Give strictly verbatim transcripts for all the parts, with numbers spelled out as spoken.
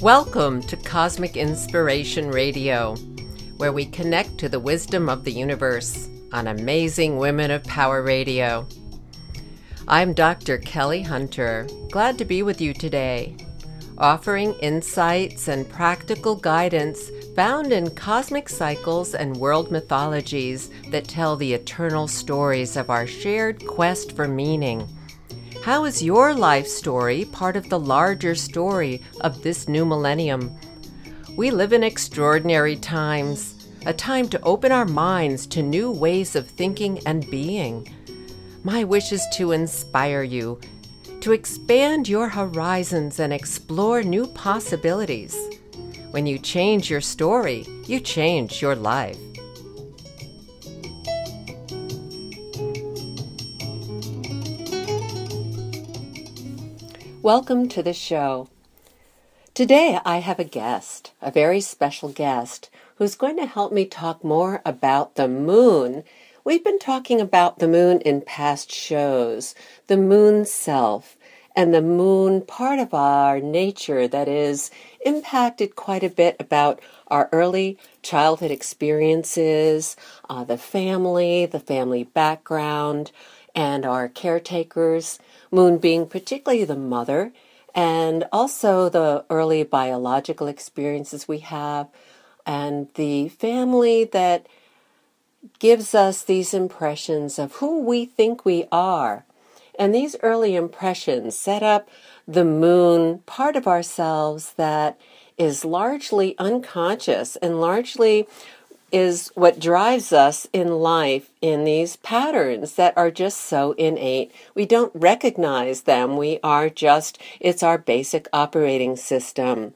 Welcome to Cosmic Inspiration Radio, where we connect to the wisdom of the universe on Amazing Women of Power Radio. I'm Doctor Kelly Hunter, glad to be with you today, offering insights and practical guidance found in cosmic cycles and world mythologies that tell the eternal stories of our shared quest for meaning. How is your life story part of the larger story of this new millennium? We live in extraordinary times, a time to open our minds to new ways of thinking and being. My wish is to inspire you, to expand your horizons and explore new possibilities. When you change your story, you change your life. Welcome to the show. Today I have a guest, a very special guest, who's going to help me talk more about the moon. We've been talking about the moon in past shows, the moon self, and the moon part of our nature that is impacted quite a bit about our early childhood experiences, uh, the family, the family background, and our caretakers, moon being particularly the mother, and also the early biological experiences we have, and the family that gives us these impressions of who we think we are. And these early impressions set up the moon part of ourselves that is largely unconscious and largely is what drives us in life in these patterns that are just so innate. We don't recognize them. We are just, it's our basic operating system.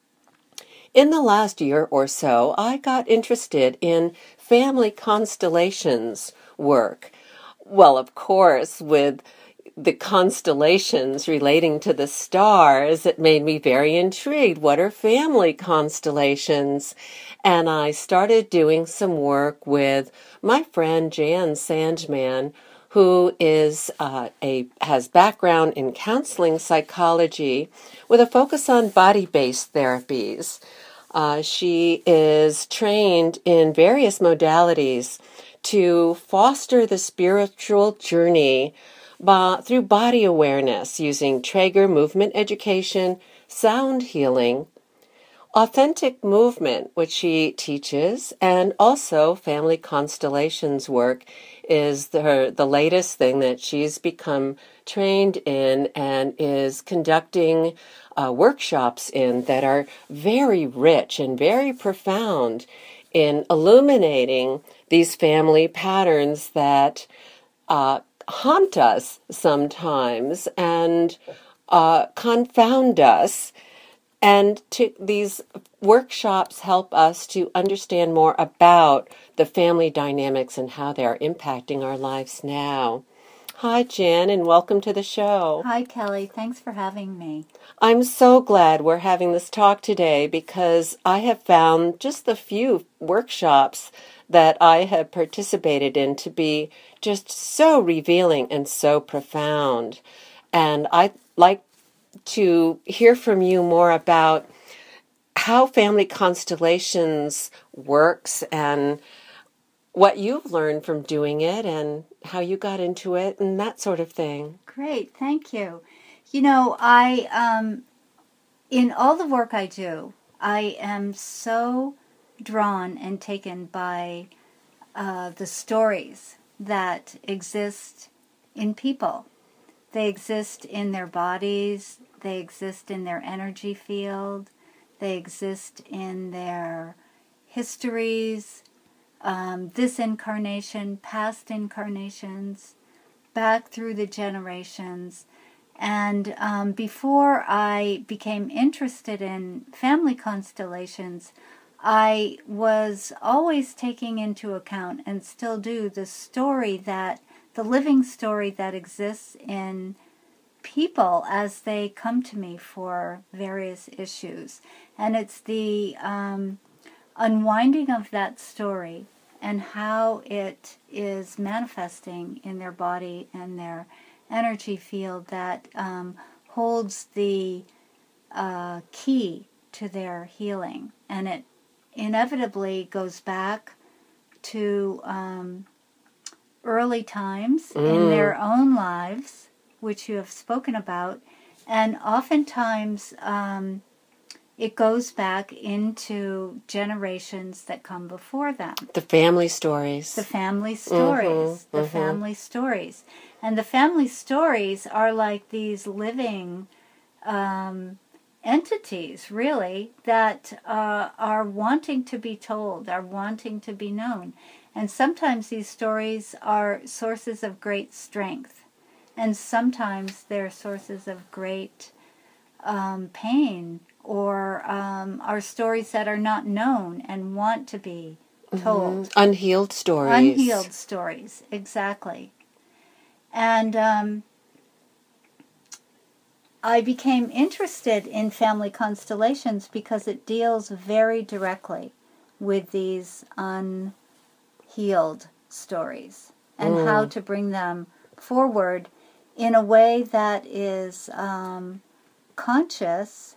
In the last year or so, I got interested in family constellations work. Well, of course, with the constellations relating to the stars, it made me very intrigued. What are family constellations? And I started doing some work with my friend Jan Sandman, who is uh, a has background in counseling psychology with a focus on body-based therapies. Uh, she is trained in various modalities to foster the spiritual journey by, through body awareness using Traeger movement education, sound healing, authentic movement, which she teaches, and also family constellations work is the, the latest thing that she's become trained in and is conducting uh, workshops in that are very rich and very profound in illuminating these family patterns that uh, haunt us sometimes and uh, confound us. And to, these workshops help us to understand more about the family dynamics and how they are impacting our lives now. Hi, Jan, and welcome to the show. Hi, Kelly. Thanks for having me. I'm so glad we're having this talk today because I have found just the few workshops that I have participated in to be just so revealing and so profound. And I'd like to hear from you more about how family constellations works and what you've learned from doing it and how you got into it and that sort of thing. Great. Thank you. You know, I, um, in all the work I do, I am so drawn and taken by uh, the stories that exist in people. They exist in their bodies. They exist in their energy field. They exist in their histories, um, this incarnation, past incarnations, back through the generations. And um, before I became interested in family constellations, I was always taking into account, and still do, the story that, the living story that exists in people as they come to me for various issues. And it's the um, unwinding of that story and how it is manifesting in their body and their energy field that um, holds the uh, key to their healing. And it inevitably goes back to um, early times Mm. in their own lives, which you have spoken about. And oftentimes um, it goes back into generations that come before them. The family stories. The family stories. Mm-hmm, the mm-hmm. family stories. And the family stories are like these living um, entities, really, that uh, are wanting to be told, are wanting to be known. And sometimes these stories are sources of great strength. And sometimes they're sources of great um, pain, or um, are stories that are not known and want to be told. Mm-hmm. Unhealed stories. Unhealed stories, exactly. And um, I became interested in family constellations because it deals very directly with these unhealed stories and Mm. how to bring them forward in a way that is um, conscious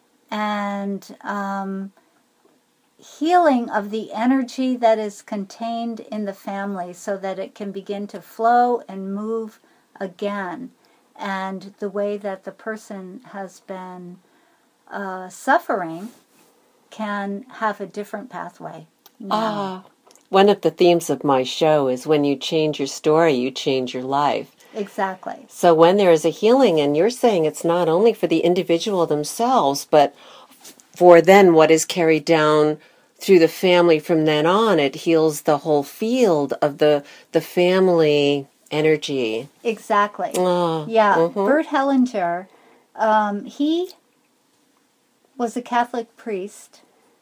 and um, healing of the energy that is contained in the family so that it can begin to flow and move again. And the way that the person has been uh, suffering can have a different pathway now. Ah, one of the themes of my show is when you change your story, you change your life. Exactly. So when there is a healing, and you're saying it's not only for the individual themselves, but for then what is carried down through the family from then on, it heals the whole field of the the family energy. Exactly. Ah, Yeah. mhm. Bert Hellinger, um, he was a Catholic priest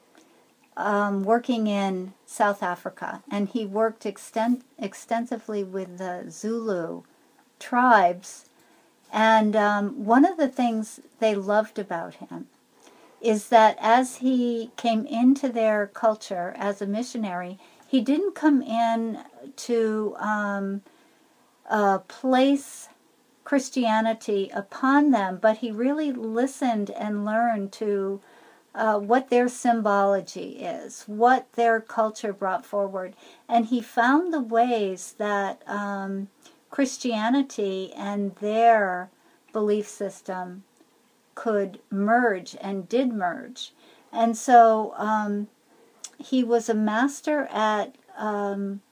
um, working in South Africa, and he worked exten- extensively with the Zulu tribes. And um, one of the things they loved about him is that as he came into their culture as a missionary, he didn't come in to um, uh, place Christianity upon them, but he really listened and learned to uh, what their symbology is, what their culture brought forward. And he found the ways that um, Christianity and their belief system could merge and did merge. And so um, he was a master at um,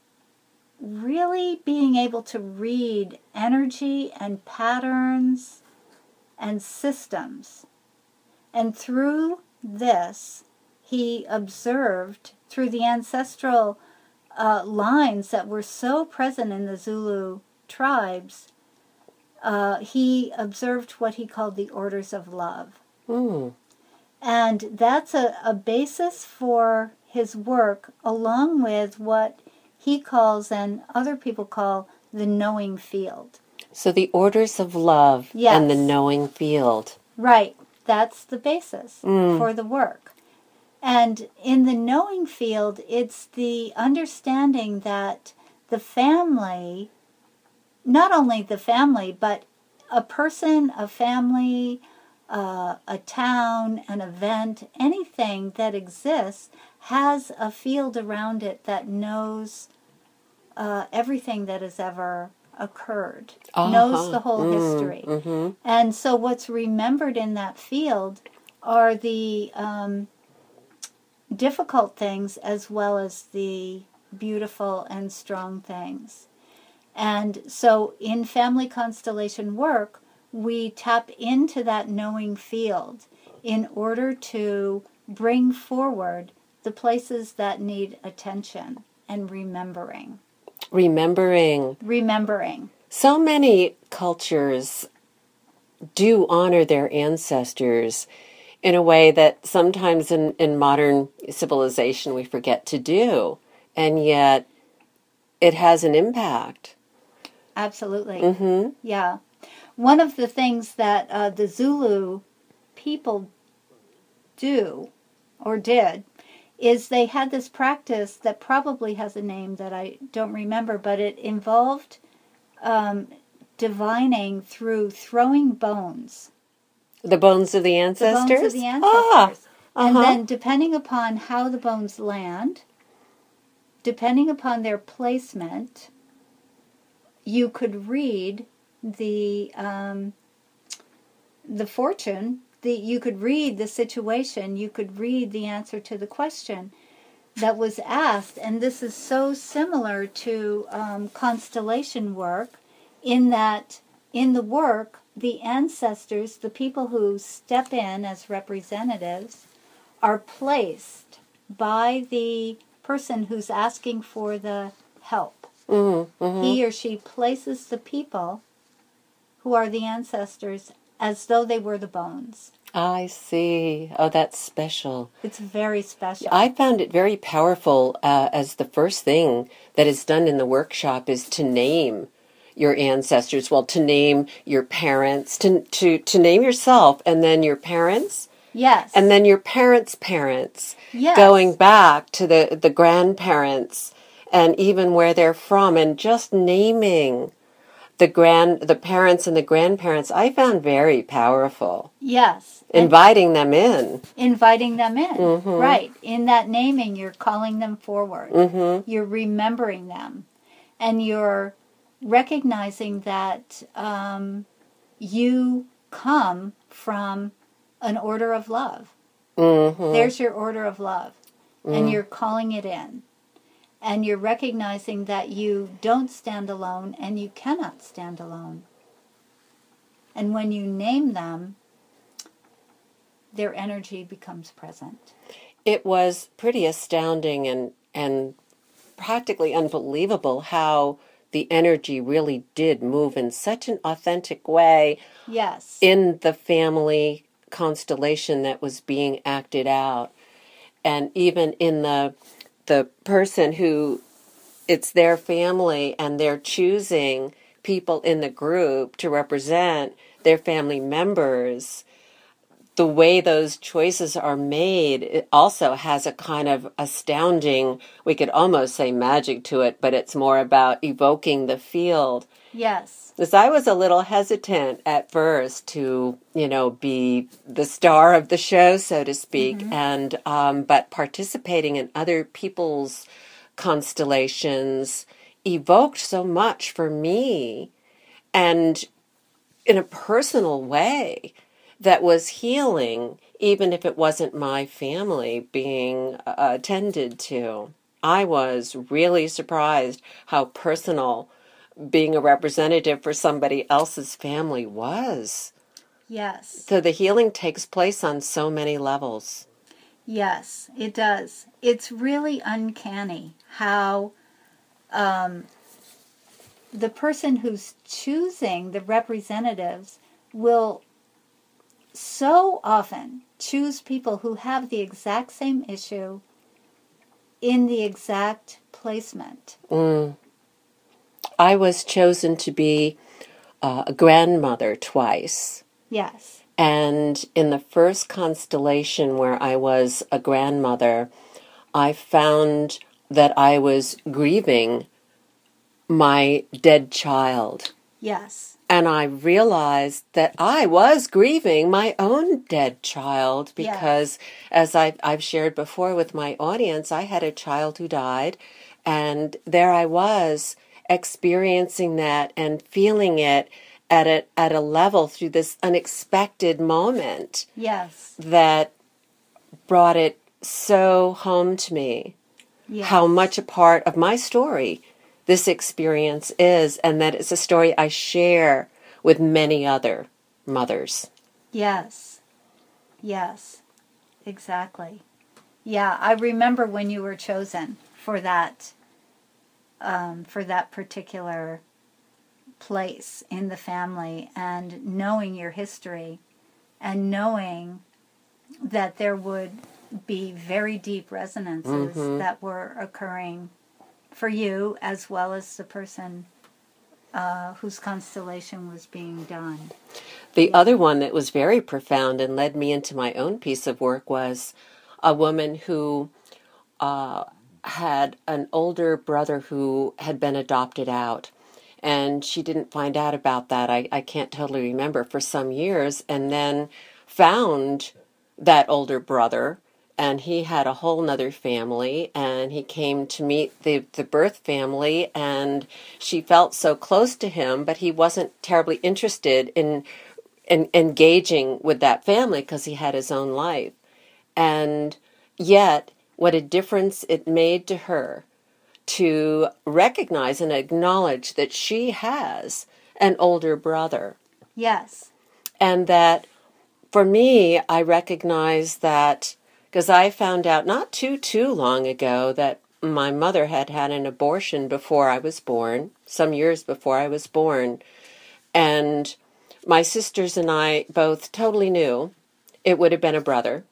really being able to read energy and patterns and systems. And through this, he observed, through the ancestral uh, lines that were so present in the Zulu tribes, uh, he observed what he called the orders of love. Mm. And that's a, a basis for his work, along with what he calls and other people call the knowing field. So the orders of love Yes. and the knowing field. Right. That's the basis Mm. for the work. And in the knowing field, it's the understanding that the family, not only the family, but a person, a family, uh, a town, an event, anything that exists has a field around it that knows uh, everything that has ever occurred, Uh-huh. knows the whole Mm, history. mm-hmm. And so what's remembered in that field are the um, difficult things as well as the beautiful and strong things. And so in family constellation work, we tap into that knowing field in order to bring forward the places that need attention and remembering. Remembering. Remembering. So many cultures do honor their ancestors in a way that sometimes in, in modern civilization we forget to do. And yet it has an impact. Absolutely. Mm-hmm. Yeah. One of the things that uh, the Zulu people do, or did, is they had this practice that probably has a name that I don't remember, but it involved um, divining through throwing bones. The bones of the The ancestors? bones of the Ah, ancestors. And uh-huh. then depending upon how the bones land, depending upon their placement, you could read the um, the fortune. The, you could read the situation. You could read the answer to the question that was asked. And this is so similar to um, constellation work in that in the work, the ancestors, the people who step in as representatives, are placed by the person who's asking for the help. Mm-hmm, mm-hmm. He or she places the people who are the ancestors as though they were the bones. I see. Oh, that's special. It's very special. I found it very powerful uh, as the first thing that is done in the workshop is to name your ancestors. Well, to name your parents, to, to, to name yourself, and then your parents. Yes. And then your parents' parents. Yes. Going back to the, the grandparents and even where they're from, and just naming the grand the parents and the grandparents, I found very powerful. Yes. Inviting them in. Inviting them in. Mm-hmm. Right. In that naming, you're calling them forward. Mm-hmm. You're remembering them. And you're recognizing that um, you come from an order of love. Mm-hmm. There's your order of love. Mm. And you're calling it in. And you're recognizing that you don't stand alone and you cannot stand alone. And when you name them, their energy becomes present. It was pretty astounding and, and practically unbelievable how the energy really did move in such an authentic way. Yes. In the family constellation that was being acted out. And even in the the person who, it's their family and they're choosing people in the group to represent their family members, the way those choices are made, it also has a kind of astounding, we could almost say magic to it, but it's more about evoking the field. Yes. Because I was a little hesitant at first to, you know, be the star of the show, so to speak, mm-hmm. and um, but participating in other people's constellations evoked so much for me, and in a personal way that was healing, even if it wasn't my family being uh, attended to. I was really surprised how personal being a representative for somebody else's family was. Yes. So the healing takes place on so many levels. Yes, it does. It's really uncanny how um, the person who's choosing the representatives will so often choose people who have the exact same issue in the exact placement. Mm. I was chosen to be uh, a grandmother twice. Yes. And in the first constellation where I was a grandmother, I found that I was grieving my dead child. Yes. And I realized that I was grieving my own dead child because, yes. as I've, I've shared before with my audience, I had a child who died, and there I was experiencing that and feeling it at a, at a level through this unexpected moment. Yes. That brought it so home to me. Yes. How much a part of my story this experience is, and that it's a story I share with many other mothers. Yes. Yes. Exactly. Yeah, I remember when you were chosen for that um, for that particular place in the family, and knowing your history and knowing that there would be very deep resonances mm-hmm. that were occurring for you as well as the person uh, whose constellation was being done. The yeah. other one that was very profound and led me into my own piece of work was a woman who uh, had an older brother who had been adopted out. And she didn't find out about that, I, I can't totally remember, for some years. And then found that older brother, and he had a whole nother family, and he came to meet the, the birth family, and she felt so close to him, but he wasn't terribly interested in, in engaging with that family because he had his own life. And yet, what a difference it made to her to recognize and acknowledge that she has an older brother. Yes. And that for me, I recognize that because I found out not too, too long ago that my mother had had an abortion before I was born, some years before I was born. And my sisters and I both totally knew it would have been a brother.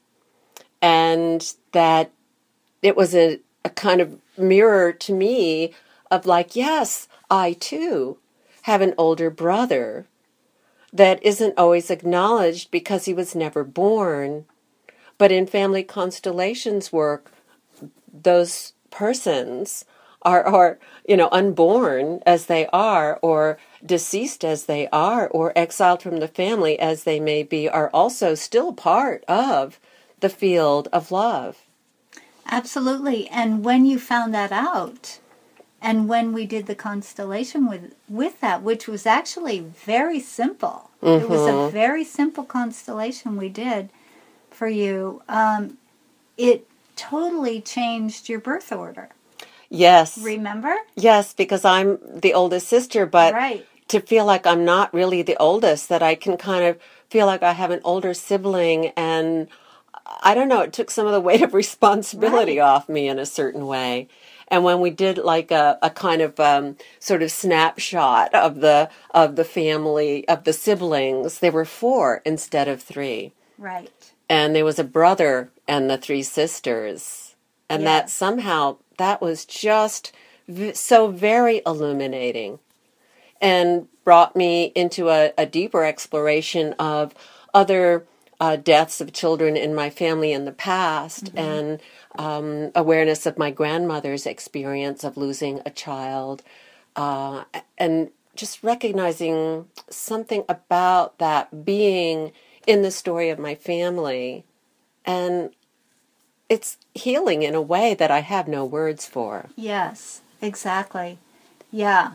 And that it was a, a kind of mirror to me of like, yes, I too have an older brother that isn't always acknowledged because he was never born. But in family constellations work, those persons are, are, you know, unborn as they are, or deceased as they are, or exiled from the family as they may be, are also still part of the field of love. Absolutely. And when you found that out, and when we did the constellation with, with that, which was actually very simple, mm-hmm. It was a very simple constellation we did for you, um, it totally changed your birth order. Yes. Remember? Yes, because I'm the oldest sister, but right. to feel like I'm not really the oldest, that I can kind of feel like I have an older sibling, and I don't know, it took some of the weight of responsibility right. off me in a certain way. And when we did like a, a kind of um, sort of snapshot of the of the family, of the siblings, there were four instead of three. Right. And there was a brother and the three sisters. And yes. that somehow, that was just v- so very illuminating and brought me into a, a deeper exploration of other uh, deaths of children in my family in the past, mm-hmm. and um, awareness of my grandmother's experience of losing a child, uh, and just recognizing something about that being in the story of my family. And it's healing in a way that I have no words for. Yes, exactly. Yeah.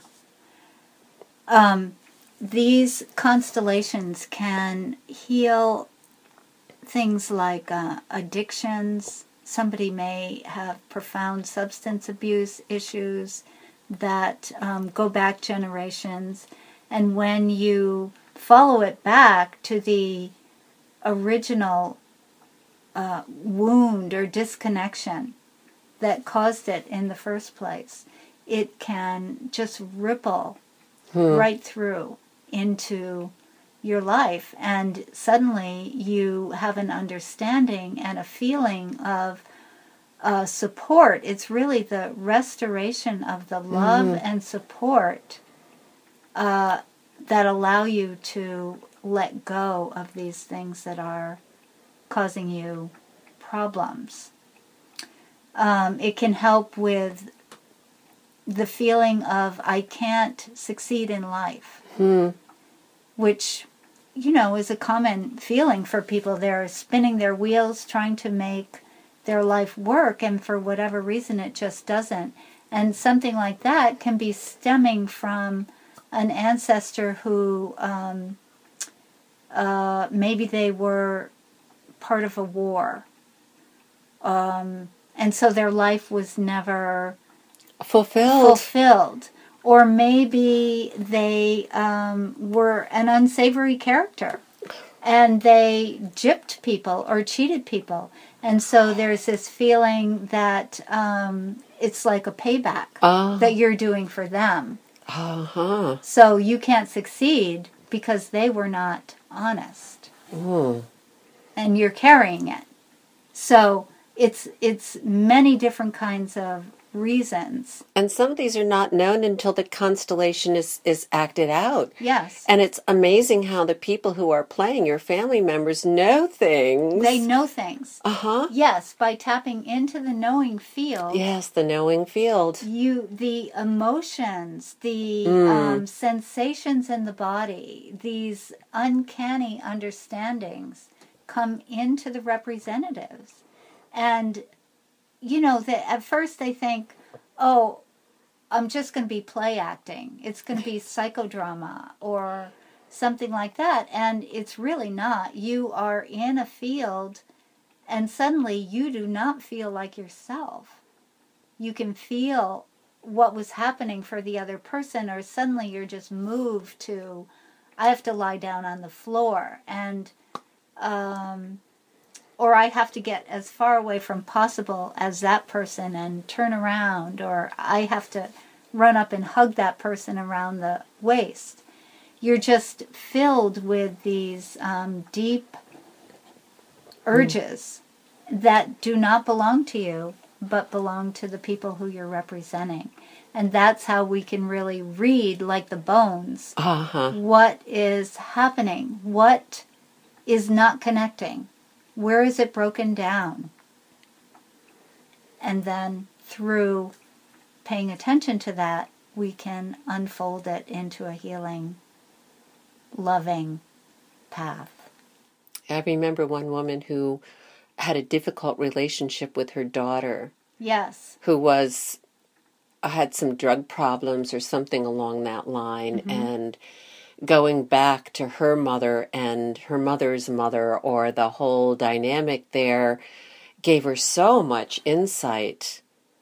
Um, these constellations can heal things like uh, addictions. Somebody may have profound substance abuse issues that um, go back generations. And when you follow it back to the original uh, wound or disconnection that caused it in the first place, it can just ripple hmm. right through into your life, and suddenly you have an understanding and a feeling of uh, support. It's really the restoration of the love mm. and support uh, that allow you to let go of these things that are causing you problems. Um, it can help with the feeling of I can't succeed in life, hmm. which, you know, is a common feeling for people. They're spinning their wheels trying to make their life work, and for whatever reason it just doesn't. And something like that can be stemming from an ancestor who um, uh, maybe they were part of a war. Um, and so their life was never fulfilled. fulfilled. Or maybe they um, were an unsavory character and they gypped people or cheated people. And so there's this feeling that um, it's like a payback uh, that you're doing for them. Uh-huh. So you can't succeed because they were not honest. Mm. And you're carrying it. So it's it's many different kinds of reasons. And some of these are not known until the constellation is, is acted out. Yes. And it's amazing how the people who are playing, your family members, know things. They know things. Uh-huh. Yes, by tapping into the knowing field. Yes, the knowing field. You, the emotions, the Mm. um, sensations in the body, these uncanny understandings come into the representatives. And, you know, the, at first they think, oh, I'm just going to be play acting. It's going to be psychodrama or something like that. And it's really not. You are in a field and suddenly you do not feel like yourself. You can feel what was happening for the other person, or suddenly you're just moved to, I have to lie down on the floor, and um, or I have to get as far away from possible as that person and turn around, or I have to run up and hug that person around the waist. You're just filled with these um, deep urges mm. that do not belong to you, but belong to the people who you're representing. And that's how we can really read, like the bones, uh-huh. what is happening, what is not connecting, where is it broken down. And then through paying attention to that, we can unfold it into a healing, loving path. I remember one woman who had a difficult relationship with her daughter. Yes. Who was had some drug problems or something along that line, mm-hmm. and going back to her mother and her mother's mother, or the whole dynamic there, gave her so much insight.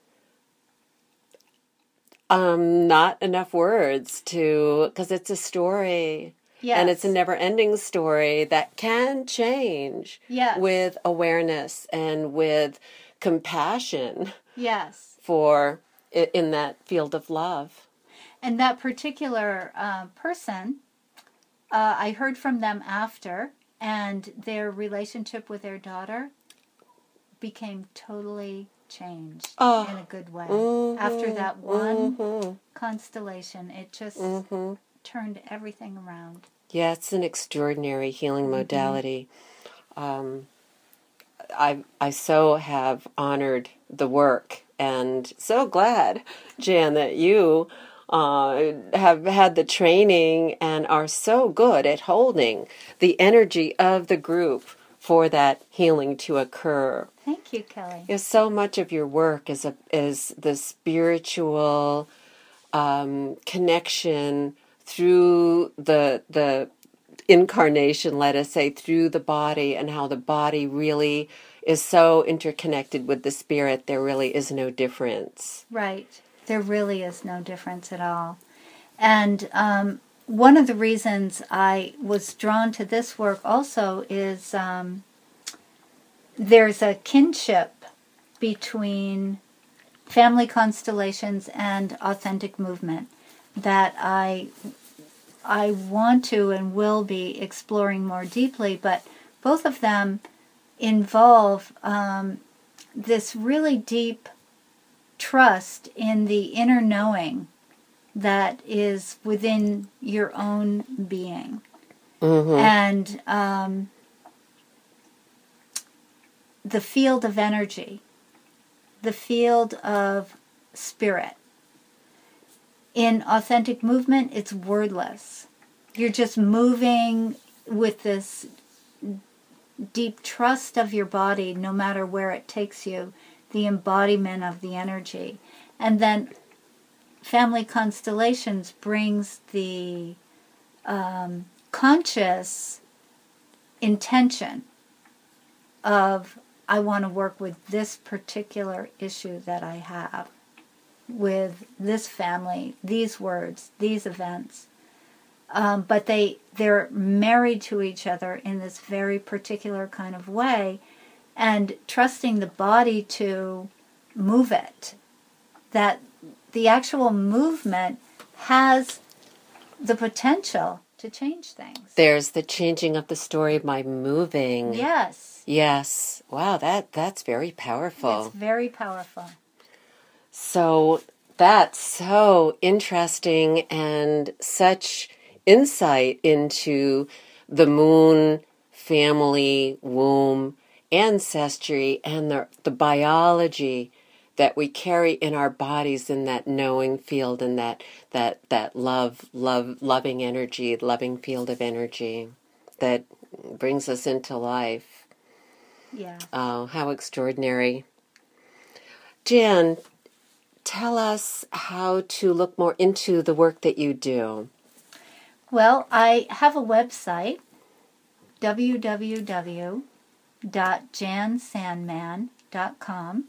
Um, not enough words to, because it's a story. Yes. And it's a never-ending story that can change. Yes. With awareness and with compassion. Yes. For in that field of love. And that particular uh, person, uh, I heard from them after, and their relationship with their daughter became totally changed oh. in a good way. Mm-hmm. After that one mm-hmm. constellation, it just mm-hmm. turned everything around. Yeah, it's an extraordinary healing mm-hmm. modality. Um, I I so have honored the work, and so glad, Jan, that you uh, have had the training and are so good at holding the energy of the group for that healing to occur. Thank you, Kelly. Yes, so much of your work is a, is the spiritual um, connection through the the incarnation, let us say, through the body, and how the body really is so interconnected with the spirit. There really is no difference. Right. There really is no difference at all. And um, one of the reasons I was drawn to this work also is um, there's a kinship between family constellations and authentic movement that I I want to and will be exploring more deeply, but both of them involve um, this really deep trust in the inner knowing that is within your own being. Mm-hmm. And um, the field of energy, the field of spirit. In authentic movement, it's wordless. You're just moving with this deep trust of your body, no matter where it takes you, the embodiment of the energy. And then family constellations brings the um, conscious intention of, I want to work with this particular issue that I have, with this family, these words, these events. Um, but they, they're married to each other in this very particular kind of way, and trusting the body to move it. That the actual movement has the potential to change things. There's the changing of the story by moving. Yes. Yes. Wow, that that's very powerful. It's very powerful. So that's so interesting and such insight into the moon, family, womb, ancestry, and the, the biology that we carry in our bodies in that knowing field and that that that love, love, loving energy, loving field of energy that brings us into life. Yeah. Oh, how extraordinary. Jan, tell us how to look more into the work that you do. Well, I have a website, w w w dot jan sandman dot com.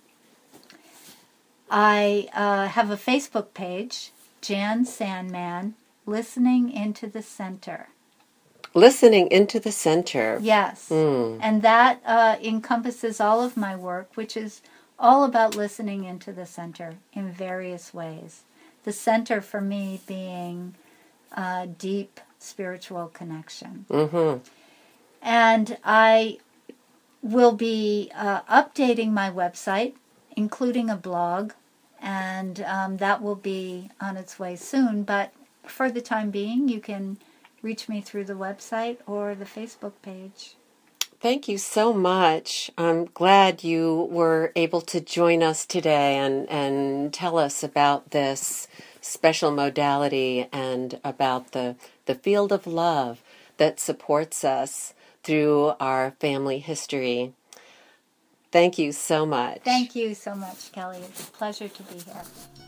I uh, have a Facebook page, Jan Sandman, Listening into the Center. Listening into the Center. Yes. Mm. And that uh, encompasses all of my work, which is all about listening into the center in various ways. The center for me being uh, deep spiritual connection. Mm-hmm. And I will be uh, updating my website, including a blog, and um, that will be on its way soon. But for the time being, you can reach me through the website or the Facebook page. Thank you so much. I'm glad you were able to join us today and, and tell us about this special modality and about the, the field of love that supports us through our family history. Thank you so much. Thank you so much, Kelly. It's a pleasure to be here.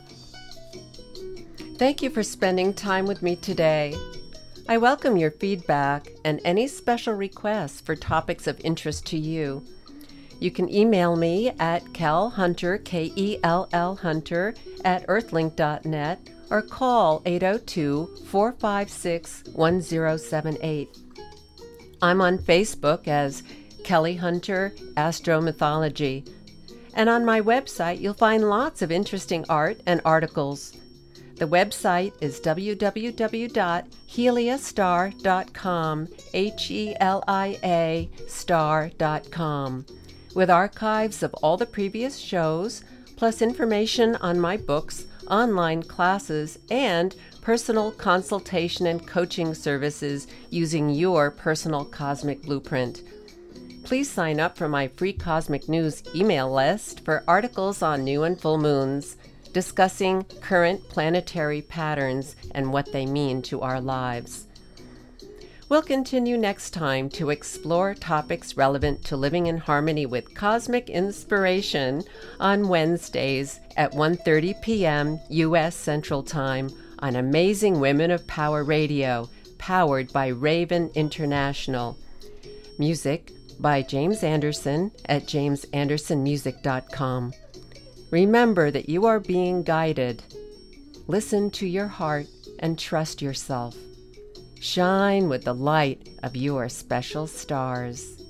Thank you for spending time with me today. I welcome your feedback and any special requests for topics of interest to you. You can email me at kellhunter, K E L L Hunter, at earthlink dot net or call eight oh two, four five six, one oh seven eight. I'm on Facebook as Kelly Hunter Astromythology, and on my website you'll find lots of interesting art and articles. The website is w w w dot helia star dot com, H E L I A star dot com, with archives of all the previous shows, plus information on my books, online classes, and personal consultation and coaching services using your personal cosmic blueprint. Please sign up for my free Cosmic News email list for articles on new and full moons, discussing current planetary patterns and what they mean to our lives. We'll continue next time to explore topics relevant to living in harmony with cosmic inspiration on Wednesdays at one thirty p.m. U S Central Time on Amazing Women of Power Radio, powered by Raven International. Music by James Anderson at james anderson music dot com. Remember that you are being guided. Listen to your heart and trust yourself. Shine with the light of your special stars.